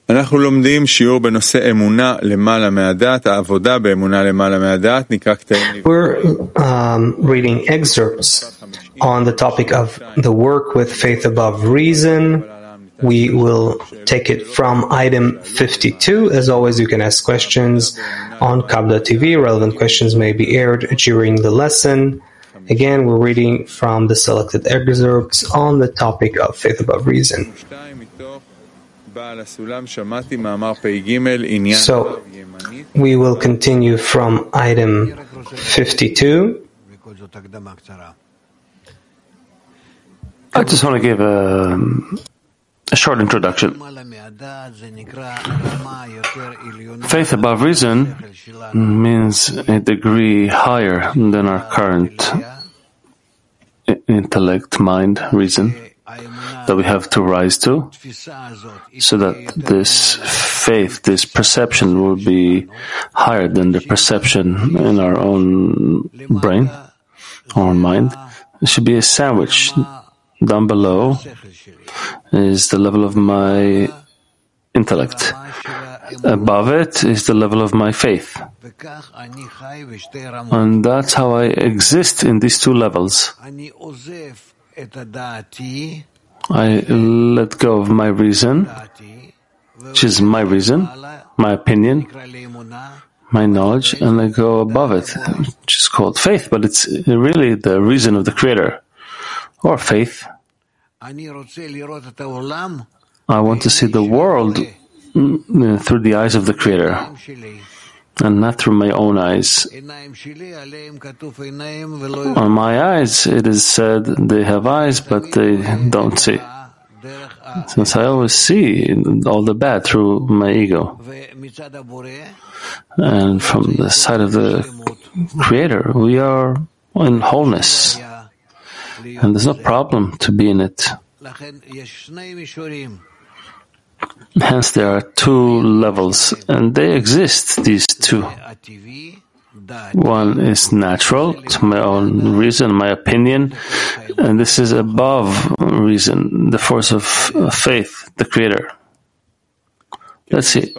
אנחנו לומדים שיעור בנושא אמונה למעלה מהדעת, העבודה באמונה למעלה מהדעת, נקרא קטעים. We're reading excerpts on the topic of the work with faith above reason. We will take it from item 52. As always, you can ask questions on Kab.TV. Relevant questions may be aired during the lesson. Again, we're reading from the selected excerpts on the topic of faith above reason. So, we will continue from item 52. I just want to give a short introduction. Faith above reason means a degree higher than our current intellect, mind, reason that we have to rise to, so that this faith, this perception will be higher than the perception in our own brain or mind. It should be a sandwich. Down below is the level of my intellect. Above it is the level of my faith. And that's how I exist in these two levels. I let go of my reason, which is my reason, my opinion, my knowledge, and I go above it, which is called faith, but it's really the reason of the Creator, or faith. I want to see the world through the eyes of the Creator, and not through my own eyes. On my eyes, it is said they have eyes, but they don't see. Since I always see all the bad through my ego. And from the side of the Creator, we are in wholeness. And there's no problem to be in it. Hence, there are two levels, and they exist, these two. One is natural, to my own reason, my opinion, and this is above reason, the force of faith, the Creator. Let's see.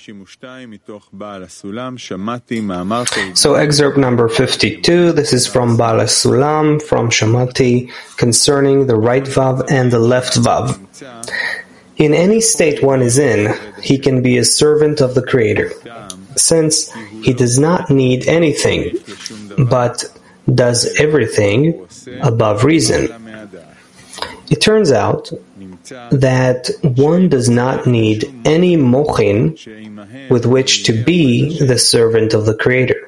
So, excerpt number 52, this is from Baal HaSulam, from Shamati, concerning the right Vav and the left Vav. In any state one is in, he can be a servant of the Creator, since he does not need anything, but does everything above reason. It turns out that one does not need any mochin with which to be the servant of the Creator.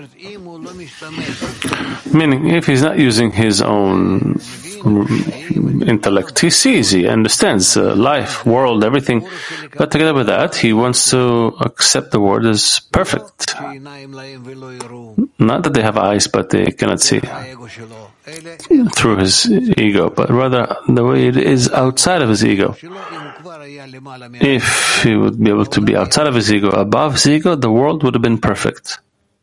Meaning, if he's not using his own intellect, he sees, he understands life, world, everything. But together with that, he wants to accept the world as perfect. Not that they have eyes, but they cannot see through his ego, but rather the way it is outside of his ego. If he would be able to be outside of his ego, above his ego, the world would have been perfect.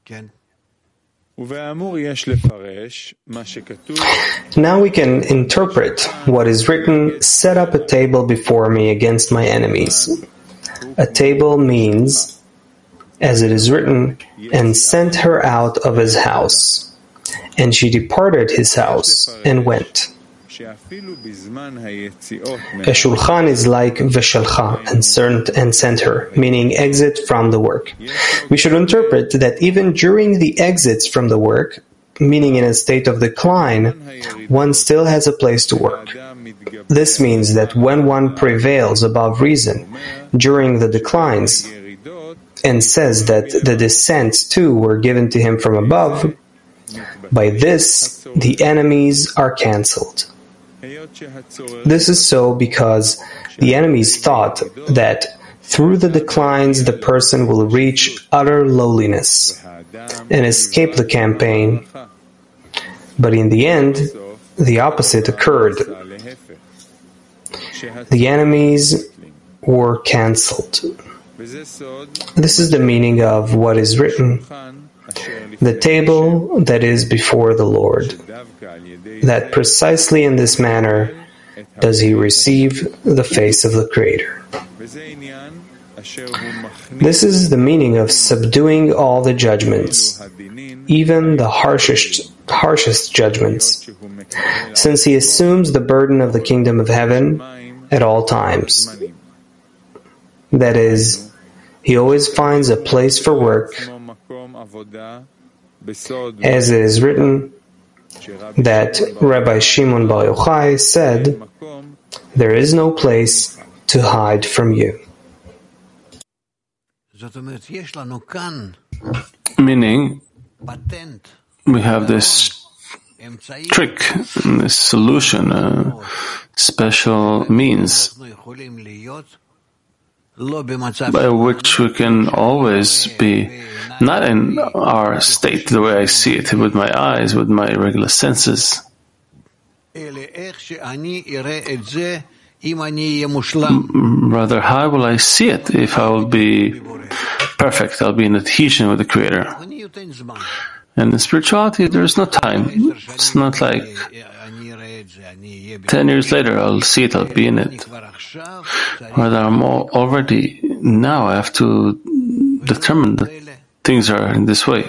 Now we can interpret what is written, set up a table before me against my enemies. A table means, as it is written, and sent her out of his house. And she departed his house and went. A shulchan is like veshalcha, and sent her, meaning exit from the work. We should interpret that even during the exits from the work, meaning in a state of decline, one still has a place to work. This means that when one prevails above reason during the declines, and says that the descents too were given to him from above, by this the enemies are cancelled. This is so because the enemies thought that through the declines the person will reach utter lowliness and escape the campaign. But in the end, the opposite occurred. The enemies were cancelled. This is the meaning of what is written, the table that is before the Lord, that precisely in this manner does he receive the face of the Creator. This is the meaning of subduing all the judgments, even the harshest judgments, since he assumes the burden of the kingdom of heaven at all times. That is, he always finds a place for work, as it is written that Rabbi Shimon Bar Yochai said, "There is no place to hide from you." Meaning, we have this trick, this solution, special means by which we can always be not in our state, the way I see it, with my eyes, with my regular senses. Rather, how will I see it if I will be perfect? I'll be in adhesion with the Creator. And in spirituality, there is no time. It's not like 10 years later I'll see it, I'll be in it. Rather, I'm already now. I have to determine that things are in this way.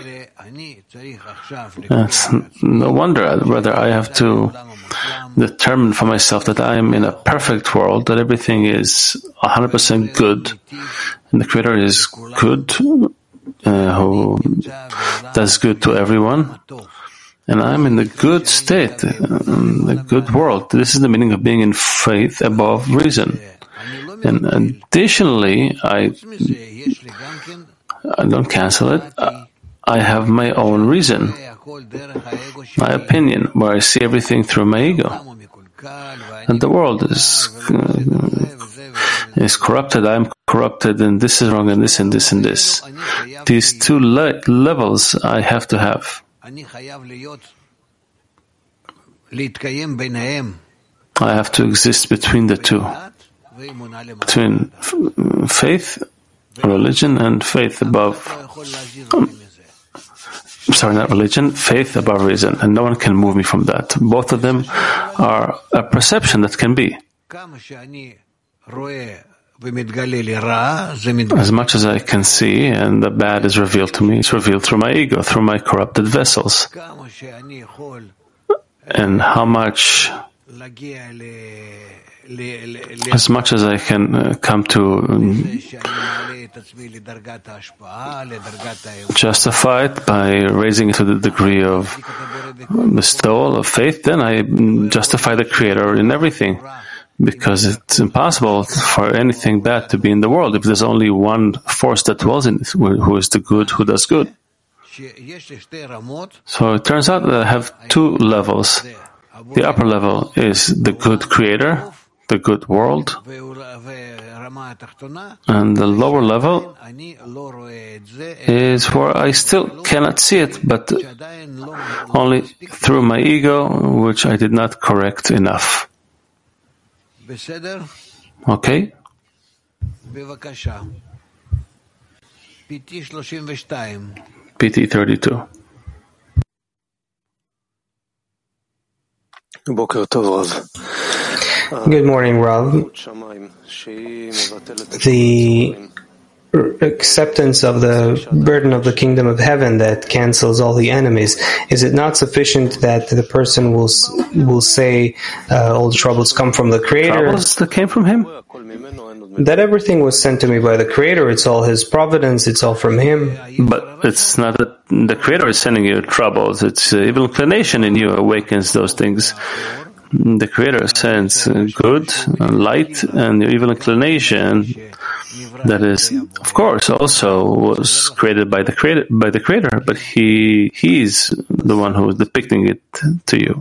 It's no wonder. Rather, I have to determine for myself that I am in a perfect world, that everything is 100% good, and the Creator is good, who does good to everyone, and I'm in the good state, the good world. This is the meaning of being in faith above reason. And additionally, I don't cancel it. I have my own reason, my opinion, where I see everything through my ego. And the world is corrupted, I'm corrupted, and this is wrong, and this, and this, and this. These two levels I have to have. I have to exist between the two, between faith, religion, and faith above. Not religion, faith above reason, and no one can move me from that. Both of them are a perception that can be. As much as I can see, and the bad is revealed to me, it's revealed through my ego, through my corrupted vessels. And how much, as much as I can come to justify it by raising it to the degree of bestowal of faith, then I justify the Creator in everything. Because it's impossible for anything bad to be in the world if there's only one force that dwells in it, who is the good, who does good. So it turns out that I have two levels. The upper level is the good Creator, the good world, and the lower level is where I still cannot see it, but only through my ego, which I did not correct enough. Okay? PT 32. Good morning, Rav. The acceptance of the burden of the kingdom of heaven that cancels all the enemies, is it not sufficient that the person will say all the troubles come from the Creator? Troubles that came from Him? That everything was sent to me by the Creator, it's all His providence, it's all from Him. But it's not that the Creator is sending you troubles, it's evil inclination in you awakens those things. The Creator sends good, light, and your evil inclination that is, of course, also was created by the Creator, but He's the one who is depicting it to you.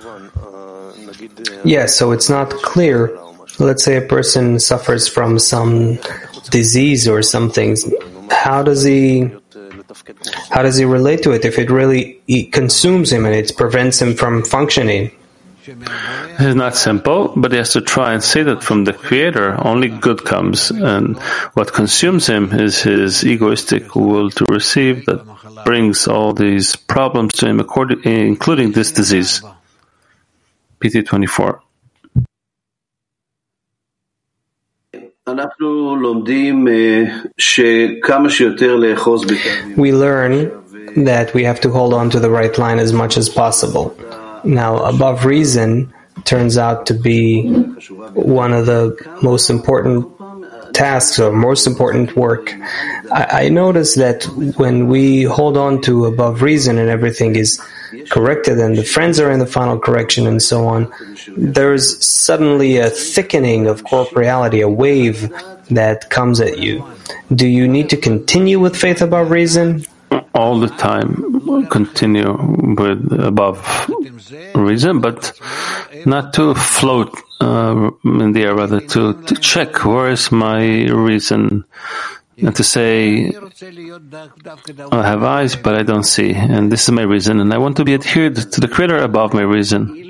Yes, so it's not clear. Let's say a person suffers from some disease or something. How does he relate to it if it really consumes him and it prevents him from functioning? It's not simple, but he has to try and say that from the Creator only good comes, and what consumes him is his egoistic will to receive that brings all these problems to him, including this disease. PT 24. We learn that we have to hold on to the right line as much as possible. Now, above reason turns out to be one of the most important tasks or most important work. I notice that when we hold on to above reason and everything is corrected and the friends are in the final correction and so on, there's suddenly a thickening of corporeality, a wave that comes at you. Do you need to continue with faith above reason? All the time continue with above reason, but not to float in the air, rather to check where is my reason, and to say, I have eyes, but I don't see, and this is my reason, and I want to be adhered to the Creator above my reason.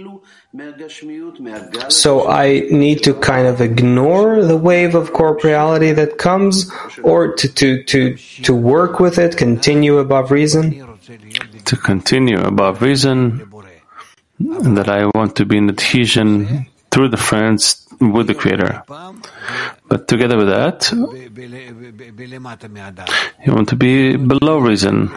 So I need to kind of ignore the wave of corporeality that comes, or to work with it, continue above reason? To continue above reason, that I want to be in adhesion through the friends with the Creator. But together with that, you want to be below reason.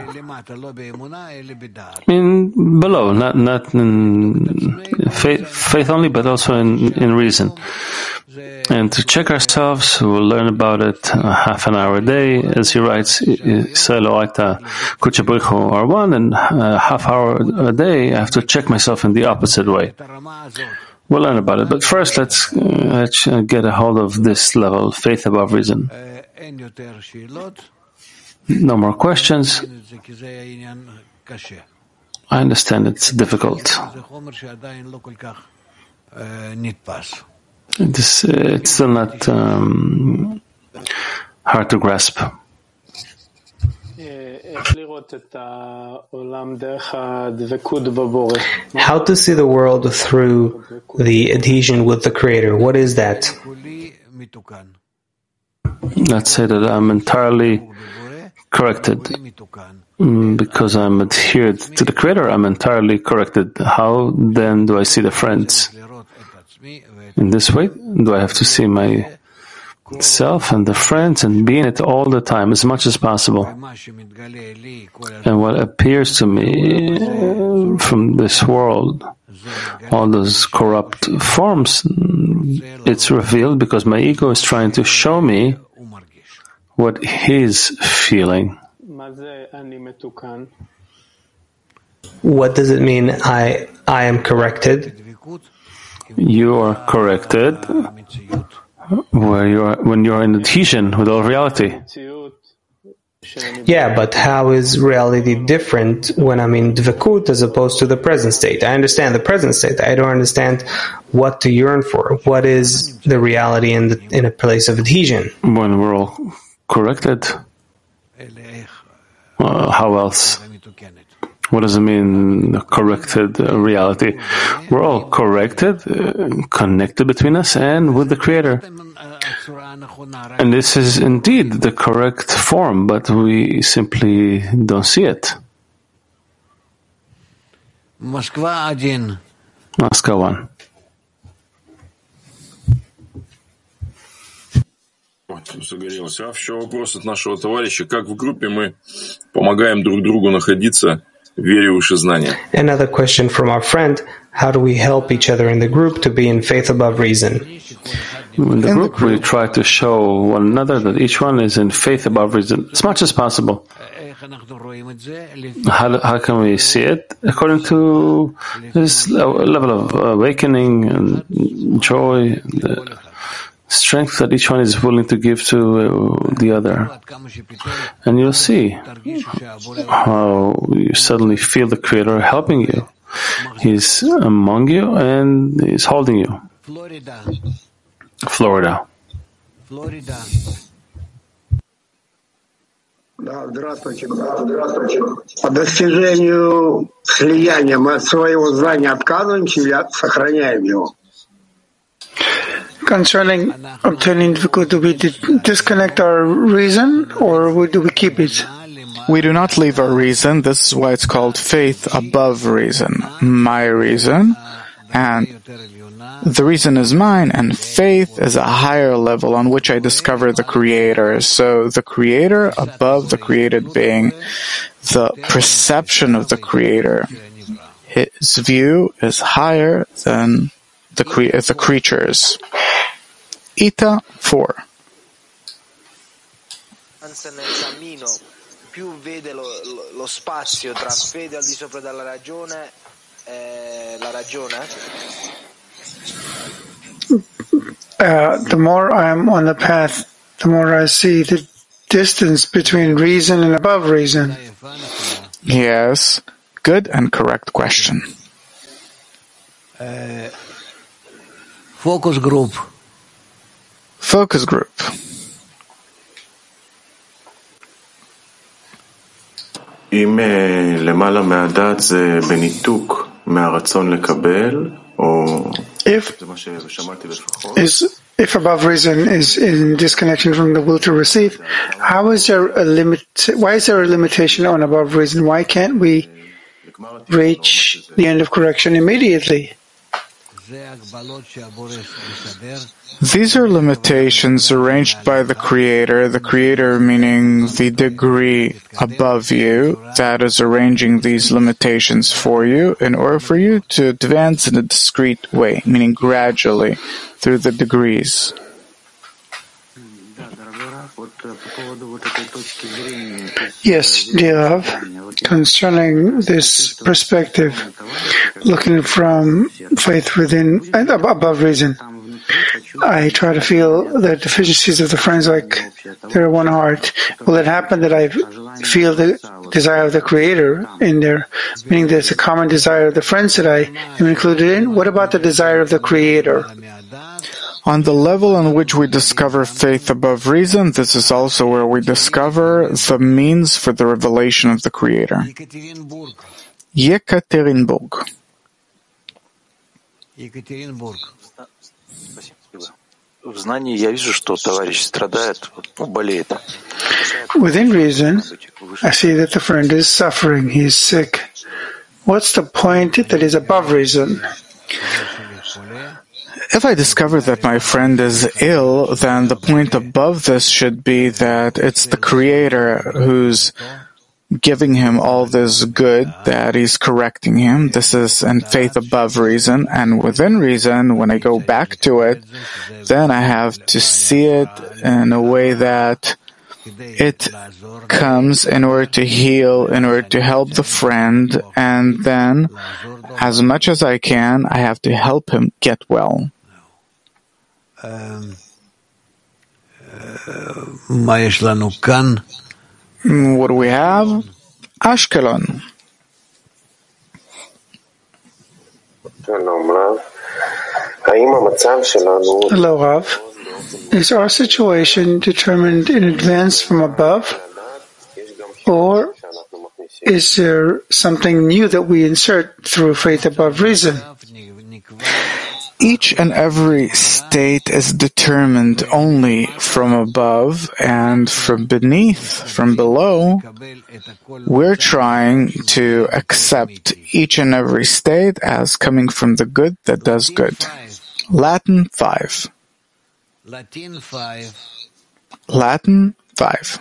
Below, not in faith only, but also in reason. And to check ourselves, we'll learn about it half an hour a day. As he writes, Yisrael Oraita Kucha B'richu are one, and half hour a day I have to check myself in the opposite way. We'll learn about it, but first let's get a hold of this level, faith above reason. No more questions. I understand it's difficult. It's still not hard to grasp. How to see the world through the adhesion with the Creator? What is that? Let's say that I'm entirely corrected. Because I'm adhered to the Creator, I'm entirely corrected. How then do I see the friends? In this way, do I have to see myself and the friends and be in it all the time, as much as possible? And what appears to me from this world, all those corrupt forms, it's revealed because my ego is trying to show me what he's feeling. What does it mean, I am corrected? You are corrected when you're in adhesion with all reality. Yeah, but how is reality different when I'm in dvekut as opposed to the present state? I understand the present state. I don't understand what to yearn for. What is the reality in a place of adhesion? When we're all corrected, how else? What does it mean, corrected reality? We're all corrected, connected between us and with the Creator. And this is indeed the correct form, but we simply don't see it. Moscow 1. Загорелся. Еще вопрос от нашего товарища. Как в группе мы помогаем друг другу находиться в вере выше знания? Another question from our friend. How do we help each other in the group to be in faith above reason? In the group, we try to show one another that each one is in faith above reason as much as possible. How can we see it? According to this level of awakening and joy, the strength that each one is willing to give to the other. And you'll see how you suddenly feel the Creator helping you. He's among you and He's holding you. Florida. Здравствуйте. По достижению слияния мы от своего знания отказываемся или сохраняем его? Concerning obtaining dvekut, do we disconnect our reason or do we keep it? We do not leave our reason. This is why it's called faith above reason. My reason and The reason is mine, and faith is a higher level on which I discover the Creator. So the Creator above the created being, the perception of the Creator, his view is higher than the creatures. Ita 4. Più vede lo spazio tra fede al di sopra della ragione e la ragione. The more I am on the path, the more I see the distance between reason and above reason. Yes, good and correct question. Focus group. Focus group. אם למעלה מהדעת זה בניתוק מהרצון לקבל, או זה מה ששמעתי לפחות. If above reason is in disconnection from the will to receive, why is there a limitation on above reason? Why can't we reach the end of correction immediately? These are limitations arranged by the Creator meaning the degree above you that is arranging these limitations for you in order for you to advance in a discrete way, meaning gradually through the degrees. Yes, dear Rav, concerning this perspective, looking from faith within and above reason, I try to feel the deficiencies of the friends like they're one heart. Will it happen that I feel the desire of the Creator in there, meaning there's a common desire of the friends that I am included in? What about the desire of the Creator? On the level on which we discover faith above reason, this is also where we discover the means for the revelation of the Creator. Yekaterinburg. Within reason, I see that the friend is suffering, he is sick. What's the point that is above reason? If I discover that my friend is ill, then the point above this should be that it's the Creator who's giving him all this good, that he's correcting him. This is in faith above reason, and within reason, when I go back to it, then I have to see it in a way that it comes in order to heal, in order to help the friend, and then, as much as I can, I have to help him get well. What do we have? Ashkelon. Hello, Rav. Is our situation determined in advance from above, or is there something new that we insert through faith above reason? Each and every state is determined only from above, and from beneath, from below, we're trying to accept each and every state as coming from the good that does good. Latin 5. Latin 5.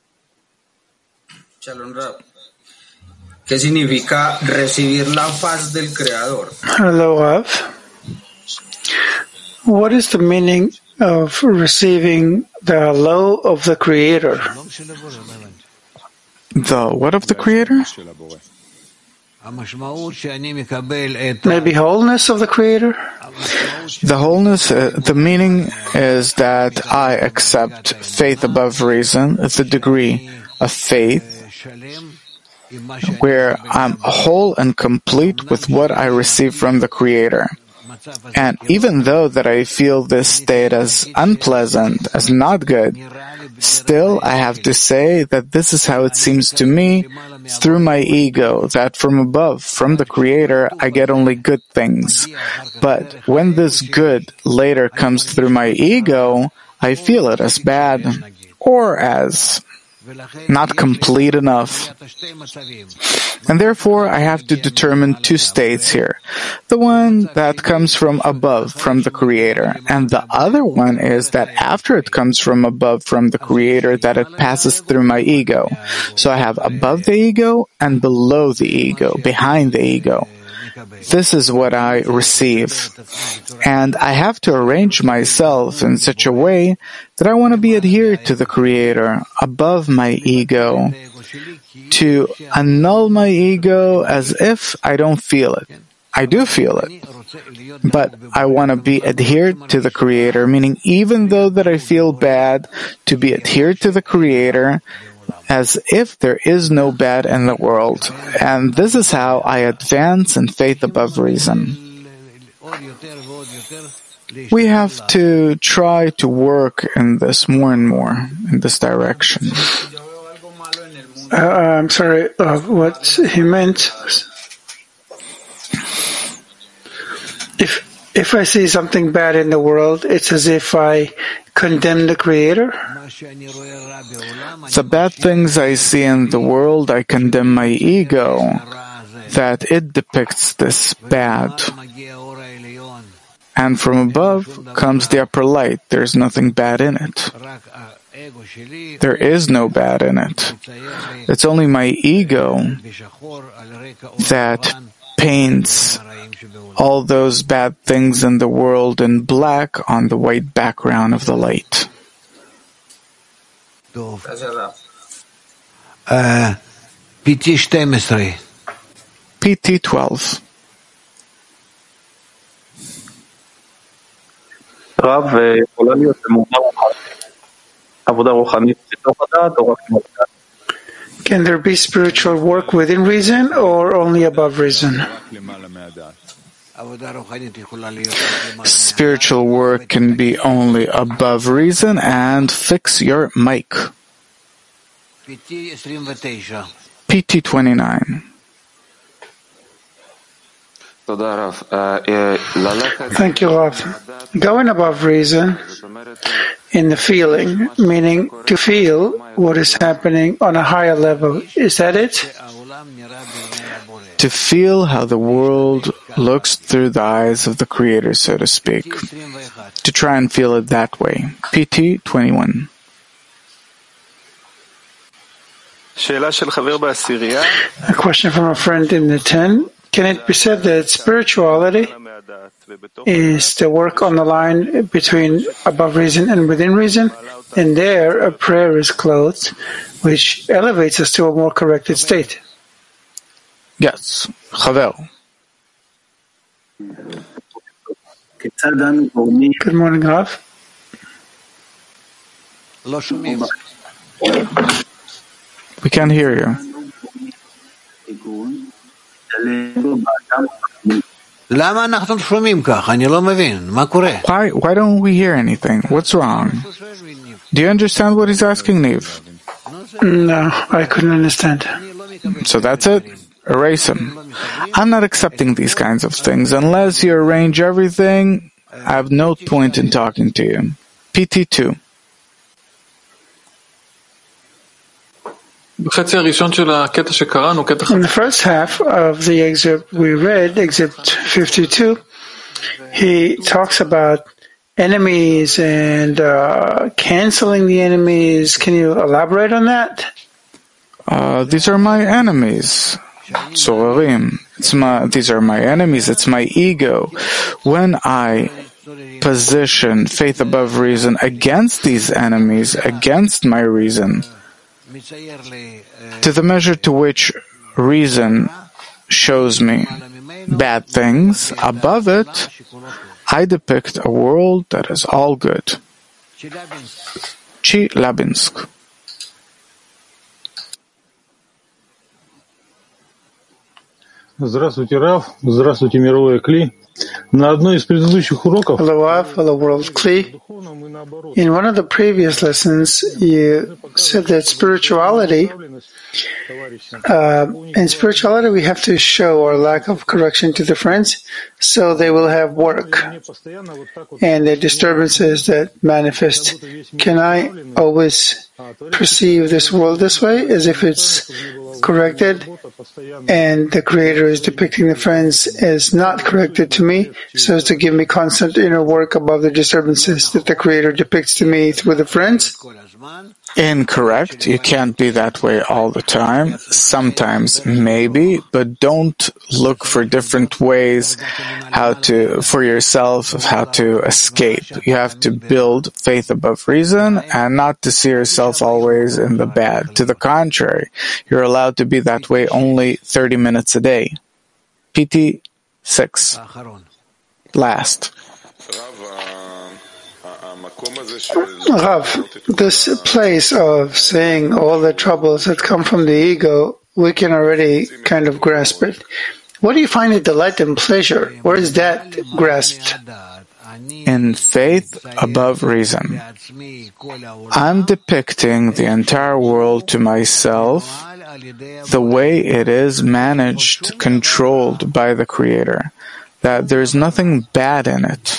Shalom Rab. ¿Qué significa recibir la paz del Creador? Hello, Rav. What is the meaning of receiving the hello of the Creator? The what of the Creator? Maybe wholeness of the Creator? The wholeness, the meaning is that I accept faith above reason, the degree of faith, where I'm whole and complete with what I receive from the Creator. And even though that I feel this state as unpleasant, as not good, still I have to say that this is how it seems to me through my ego, that from above, from the Creator, I get only good things. But when this good later comes through my ego, I feel it as bad or as not complete enough. And therefore, I have to determine two states here. The one that comes from above, from the Creator, and the other one is that after it comes from above, from the Creator, that it passes through my ego. So I have above the ego and below the ego, behind the ego. This is what I receive. And I have to arrange myself in such a way that I want to be adhered to the Creator above my ego, to annul my ego as if I don't feel it. I do feel it, but I want to be adhered to the Creator, meaning even though that I feel bad, to be adhered to the Creator as if there is no bad in the world. And this is how I advance in faith above reason. We have to try to work in this more and more, in this direction. I'm sorry, what he meant was, if I see something bad in the world, it's as if I condemn the Creator? The bad things I see in the world, I condemn my ego, that it depicts this bad. And from above comes the upper light. There's nothing bad in it. There is no bad in it. It's only my ego that paints all those bad things in the world in black on the white background of the light. PT 12. Can there be spiritual work within reason or only above reason? Spiritual work can be only above reason, and fix your mic. PT 29. Thank you, Rav. Going above reason in the feeling, meaning to feel what is happening on a higher level, is that it? To feel how the world looks through the eyes of the Creator, so to speak. To try and feel it that way. PT 21. A question from a friend in the 10. Can it be said that spirituality is the work on the line between above reason and within reason? And there a prayer is clothed, which elevates us to a more corrected state. Yes. Chavel. Good morning, Rav. We can't hear you. Why don't we hear anything? What's wrong? Do you understand what he's asking, Niv? No, I couldn't understand. So that's it? Erase him. I'm not accepting these kinds of things. Unless you arrange everything, I have no point in talking to you. PT 2. In the first half of the excerpt we read, excerpt 52, he talks about enemies and canceling the enemies. Can you elaborate on that? These are my enemies. Tzorarim. These are my enemies. It's my ego. When I position faith above reason against these enemies, against my reason, to the measure to which reason shows me bad things, above it, I depict a world that is all good. Chelyabinsk. Здравствуйте, Рав. Здравствуйте, мировое Кли. Hello, Av. Hello, World Kli. In one of the previous lessons, you said that in spirituality, we have to show our lack of correction to the friends, so they will have work. And the disturbances that manifest. Can I always perceive this world this way, as if it's corrected, and the Creator is depicting the friends as not corrected to me, so as to give me constant inner work above the disturbances that the Creator depicts to me through the friends? Incorrect. You can't be that way all the time. Sometimes, maybe, but don't look for different ways for yourself of how to escape. You have to build faith above reason and not to see yourself always in the bad. To the contrary, you're allowed to be that way only 30 minutes a day. PT 6. Last. Rav, this place of saying all the troubles that come from the ego, we can already kind of grasp it. What do you find a delight and pleasure? Where is that grasped? In faith above reason. I'm depicting the entire world to myself the way it is managed, controlled by the Creator, that there's nothing bad in it.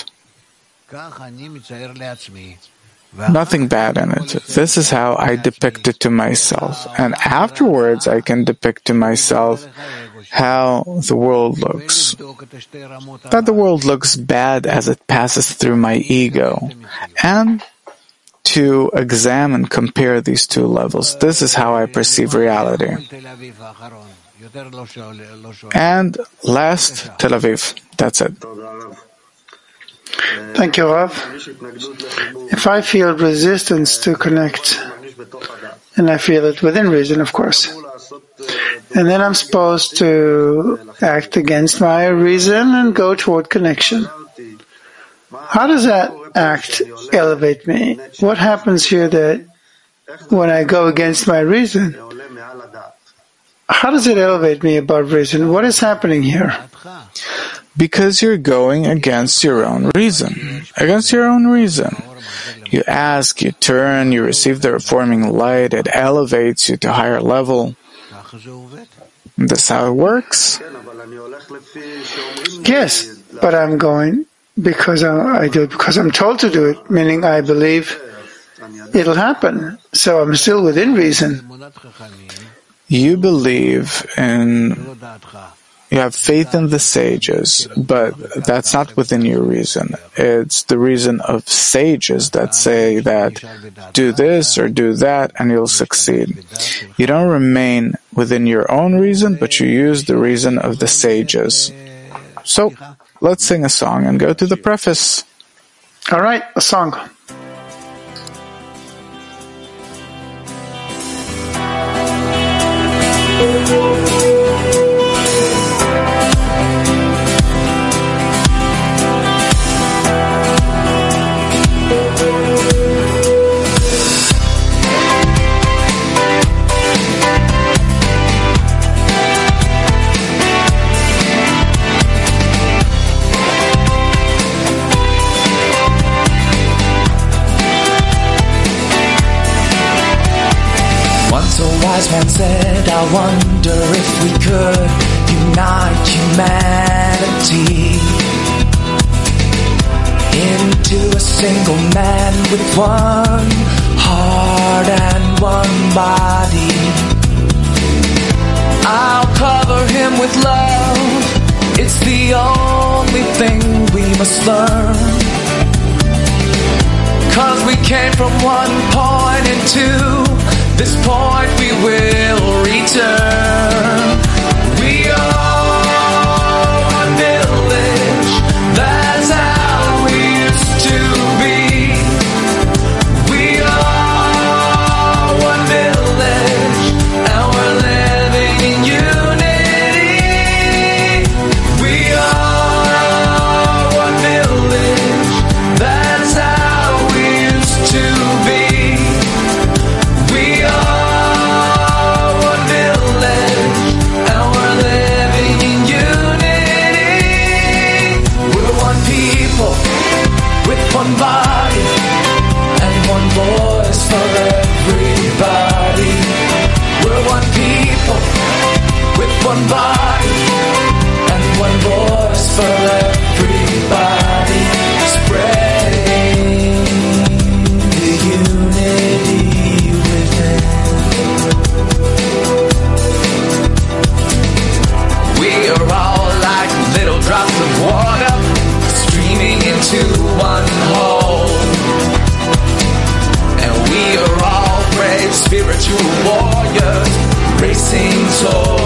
Nothing bad in it. This is how I depict it to myself. And afterwards I can depict to myself how the world looks. That the world looks bad as it passes through my ego. And to examine, compare these two levels. This is how I perceive reality. And last, Tel Aviv. That's it. Thank you, Rav. If I feel resistance to connect, and I feel it within reason, of course, and then I'm supposed to act against my reason and go toward connection, how does that act elevate me? What happens here that when I go against my reason, how does it elevate me above reason? What is happening here? Because you're going against your own reason. Against your own reason. You ask, you turn, you receive the reforming light, it elevates you to a higher level. That's how it works. Yes, but I'm going because I do it because I'm told to do it, meaning I believe it'll happen. So I'm still within reason. You believe in... You have faith in the sages, but that's not within your reason. It's the reason of sages that say that do this or do that and you'll succeed. You don't remain within your own reason, but you use the reason of the sages. So, let's sing a song and go to the preface. All right, a song. Wise man said, I wonder if we could unite humanity into a single man with one heart and one body. I'll cover him with love. It's the only thing we must learn. 'Cause we came from one point into this point we will return. We are one village, that's how we used to be. We are one village, and we're living in unity. We are one village, that's how we used to be. one body and one voice for everybody, spreading the unity within. We are all like little drops of water streaming into one whole, and we are all brave spiritual warriors racing toward